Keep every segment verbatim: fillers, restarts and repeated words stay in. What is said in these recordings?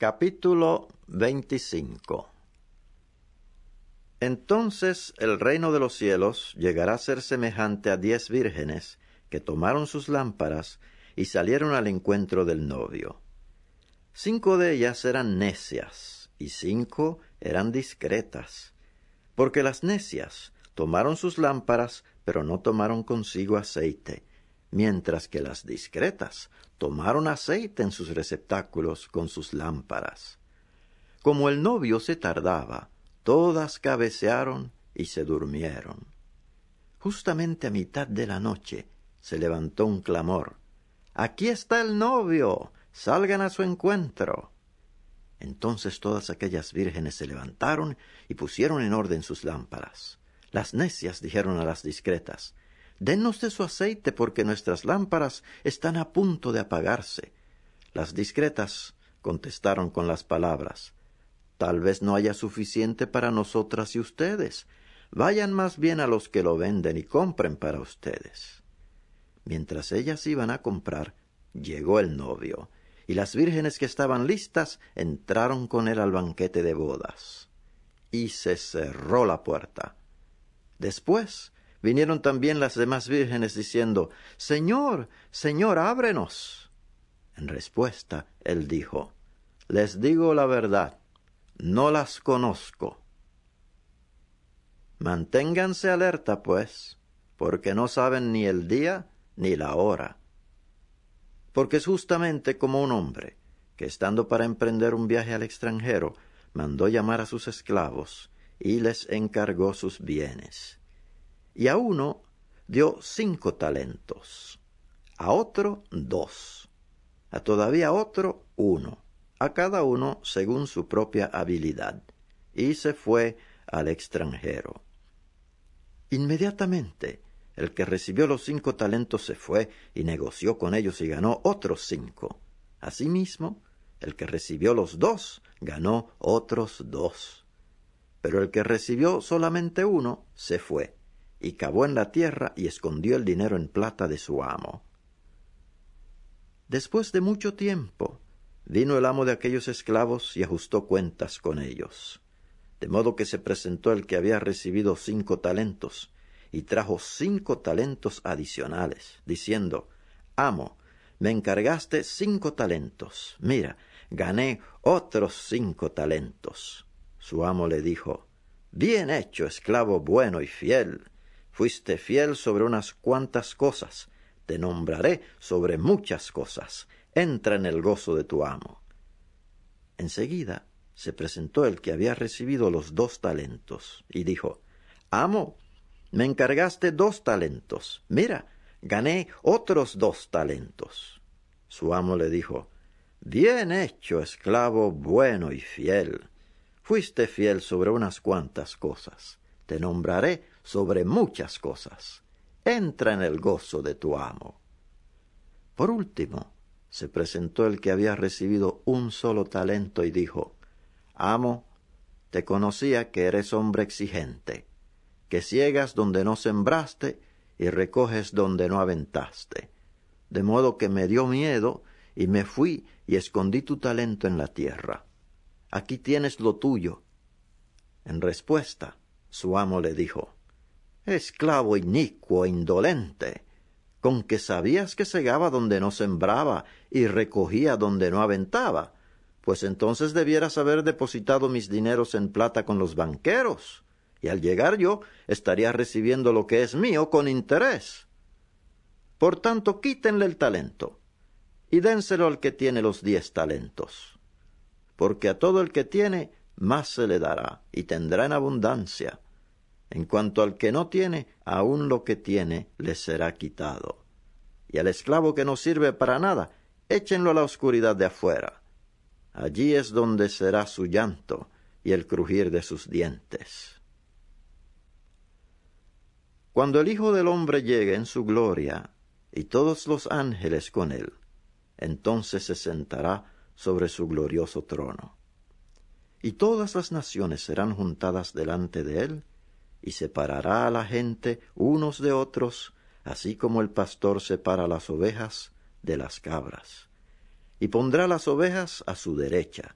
Capítulo veinticinco. Entonces el reino de los cielos llegará a ser semejante a diez vírgenes que tomaron sus lámparas y salieron al encuentro del novio. Cinco de ellas eran necias y cinco eran discretas, porque las necias tomaron sus lámparas, pero no tomaron consigo aceite, mientras que las discretas tomaron aceite en sus receptáculos con sus lámparas. Como el novio se tardaba, todas cabecearon y se durmieron. Justamente a mitad de la noche se levantó un clamor: «¡Aquí está el novio! ¡Salgan a su encuentro!». Entonces todas aquellas vírgenes se levantaron y pusieron en orden sus lámparas. Las necias dijeron a las discretas: «Dennos de su aceite, porque nuestras lámparas están a punto de apagarse». Las discretas contestaron con las palabras: «Tal vez no haya suficiente para nosotras y ustedes. Vayan más bien a los que lo venden y compren para ustedes». Mientras ellas iban a comprar, llegó el novio, y las vírgenes que estaban listas entraron con él al banquete de bodas. Y se cerró la puerta. Después vinieron también las demás vírgenes diciendo: «Señor, Señor, ábrenos». En respuesta, él dijo: «Les digo la verdad, no las conozco». Manténganse alerta, pues, porque no saben ni el día ni la hora. Porque es justamente como un hombre que, estando para emprender un viaje al extranjero, mandó llamar a sus esclavos y les encargó sus bienes. Y a uno dio cinco talentos, a otro dos, a todavía otro uno, a cada uno según su propia habilidad, y se fue al extranjero. Inmediatamente el que recibió los cinco talentos se fue y negoció con ellos y ganó otros cinco. Asimismo, el que recibió los dos ganó otros dos. Pero el que recibió solamente uno se fue y cavó en la tierra y escondió el dinero en plata de su amo. Después de mucho tiempo, vino el amo de aquellos esclavos y ajustó cuentas con ellos. De modo que se presentó el que había recibido cinco talentos, y trajo cinco talentos adicionales, diciendo: «Amo, me encargaste cinco talentos. Mira, gané otros cinco talentos». Su amo le dijo: «Bien hecho, esclavo bueno y fiel. Fuiste fiel sobre unas cuantas cosas, te nombraré sobre muchas cosas. Entra en el gozo de tu amo». Enseguida se presentó el que había recibido los dos talentos, y dijo: «Amo, me encargaste dos talentos. Mira, gané otros dos talentos». Su amo le dijo: «Bien hecho, esclavo bueno y fiel. Fuiste fiel sobre unas cuantas cosas, te nombraré sobre muchas cosas. Entra en el gozo de tu amo». Por último, se presentó el que había recibido un solo talento y dijo: «Amo, te conocía que eres hombre exigente, que ciegas donde no sembraste y recoges donde no aventaste. De modo que me dio miedo y me fui y escondí tu talento en la tierra. Aquí tienes lo tuyo». En respuesta, su amo le dijo: «Esclavo inicuo e indolente, con que sabías que segaba donde no sembraba y recogía donde no aventaba, pues entonces debieras haber depositado mis dineros en plata con los banqueros, y al llegar yo estaría recibiendo lo que es mío con interés. Por tanto, quítenle el talento y dénselo al que tiene los diez talentos, porque a todo el que tiene más se le dará y tendrá en abundancia. En cuanto al que no tiene, aun lo que tiene le será quitado. Y al esclavo que no sirve para nada, échenlo a la oscuridad de afuera. Allí es donde será su llanto y el crujir de sus dientes». Cuando el Hijo del Hombre llegue en su gloria, y todos los ángeles con él, entonces se sentará sobre su glorioso trono. Y todas las naciones serán juntadas delante de él, y separará a la gente unos de otros, así como el pastor separa las ovejas de las cabras. Y pondrá las ovejas a su derecha,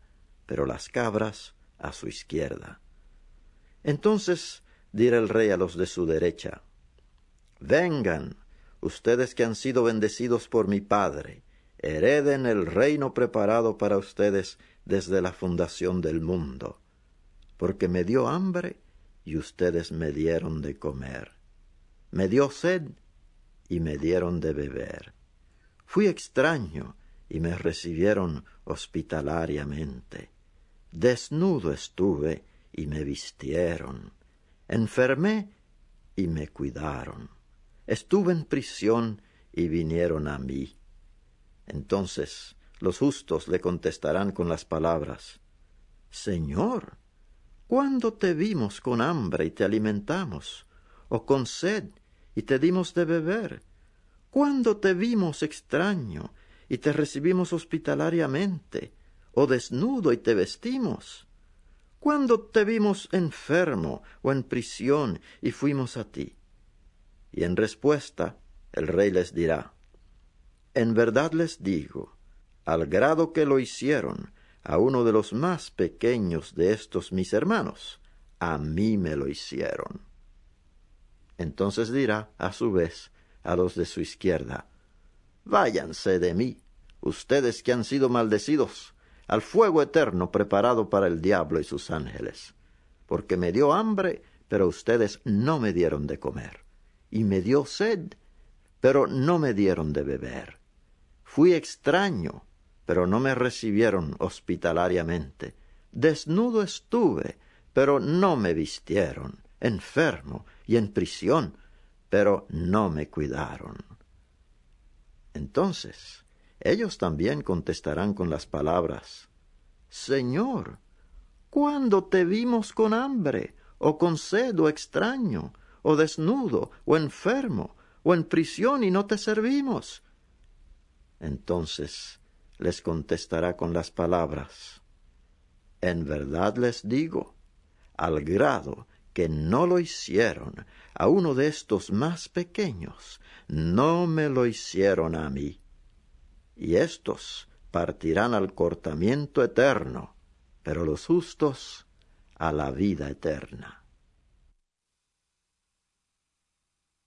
pero las cabras a su izquierda. Entonces dirá el rey a los de su derecha: vengan, ustedes que han sido bendecidos por mi Padre, hereden el reino preparado para ustedes desde la fundación del mundo, porque me dio hambre y ustedes me dieron de comer, me dio sed y me dieron de beber, fui extraño y me recibieron hospitalariamente, desnudo estuve y me vistieron, enfermé y me cuidaron, estuve en prisión y vinieron a mí. Entonces los justos le contestarán con las palabras: Señor, ¿cuándo te vimos con hambre y te alimentamos, o con sed y te dimos de beber? ¿Cuándo te vimos extraño y te recibimos hospitalariamente, o desnudo y te vestimos? ¿Cuándo te vimos enfermo o en prisión y fuimos a ti? Y en respuesta el rey les dirá: en verdad les digo, al grado que lo hicieron a uno de los más pequeños de estos mis hermanos, a mí me lo hicieron. Entonces dirá a su vez a los de su izquierda: váyanse de mí, ustedes que han sido maldecidos, al fuego eterno preparado para el diablo y sus ángeles, porque me dio hambre, pero ustedes no me dieron de comer, y me dio sed, pero no me dieron de beber. Fui extraño, pero no me recibieron hospitalariamente. Desnudo estuve, pero no me vistieron. Enfermo y en prisión, pero no me cuidaron. Entonces ellos también contestarán con las palabras: Señor, ¿cuándo te vimos con hambre, o con sed, o extraño, o desnudo, o enfermo, o en prisión y no te servimos? Entonces les contestará con las palabras: en verdad les digo, al grado que no lo hicieron a uno de estos más pequeños, no me lo hicieron a mí. Y éstos partirán al cortamiento eterno, pero los justos a la vida eterna.